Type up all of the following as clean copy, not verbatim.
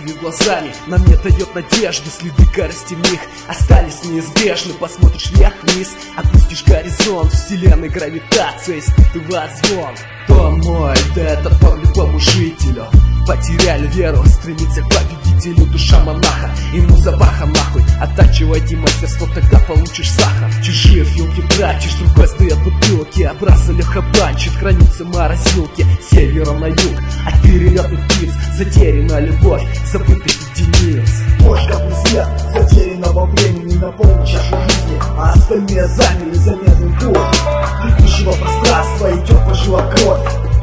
перед глазами нам не дает надежды. Следы корости в них остались неизбежны. Посмотришь вверх-вниз, опустишь горизонт. Вселенной гравитация испытывает звон. Дом мой, да это по любому жителю. Потеряли веру, стремится к победителю. Душа монаха, ему запаха нахуй. Оттачивайте мастерство, тогда получишь сахар. Чужие филки тратишь, другой стоят бутылки. Образа Леха банчит, хранится в морозилке. Севером на юг, от перелетных птиц. Затеряна любовь, забытых единиц. Ложь как свет, затерянного времени на полчашу жизни, а остальные замерли замедлен путь бегущего пространства, идет по жилам кровь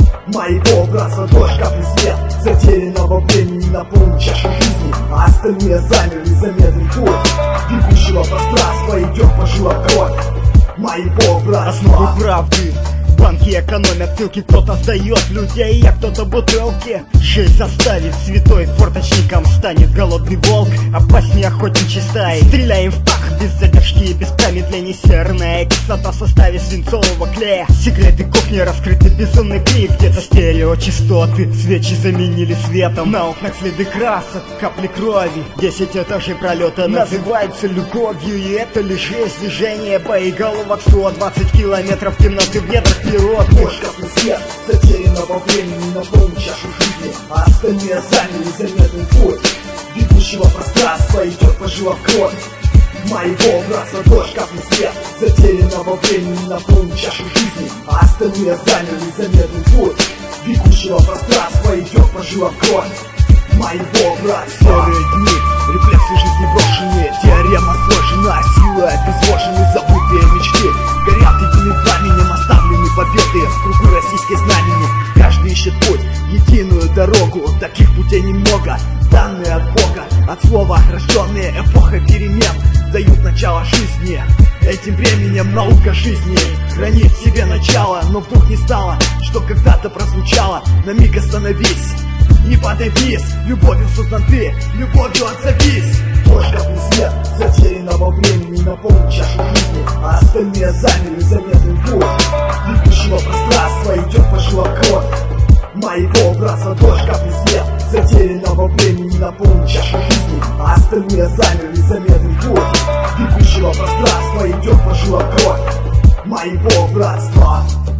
моего братства. Дождь капли свет, затерянного времени на полчашу жизни, а остальные замерли замедлен путь бегущего пространства, идет по жилам кровь моего братства. Основы правды. Банки экономят, ссылки кто-то сдает людей, а кто-то бутылки. Жизнь заставит, святой форточником станет голодный волк, опаснее охотничьей стаи. Стреляем в пах без задержки и без промедлений. Серная кислота в составе свинцового клея. Секреты кухни раскрыты, безумный клип. Где-то стереочастоты, свечи заменили светом. На окнах следы красок, капли крови. 10 этажей пролета называется любовью, и это лишь есть движение боеголовок. 120 километров темноты в недрах природы. Ложь капли свет, затерянного времени на полную чашу жизни, а остальные заняли замедлен путь бегущего пространства, идет по жилам кровь моего братства. Дождь капли свет, затерянного времени на полную чашу жизни, а остальные заняли замедлен путь бегущего пространства, идет по жилам кровь моего братства. Серые дни, рефлексы жизни брошенные, теорема сложена, силы обезвожены, забытые мечты горят единым пламенем, оставлены победы в кругу российской знамени. Каждый ищет путь, единую дорогу, таких путей немного, данные от Бога, от слова рожденные эпохой перемен, дают начало жизни. Этим временем наука жизни хранит в себе начало, но вдруг не стало, что когда-то прозвучало. На миг остановись, не падай вниз, любовью создан ты, любовью отзовись. Ложь капли свет, затерянного времени на полную чашу жизни, а остальные замерли замедлен путь бегущего пространства, идет по жилам кровь моего братства. Дождь капли свет, затерянного времени на полную чашу жизни, а остальные замерли замедлен путь бегущего пространства, идет по жилам кровь моего братства.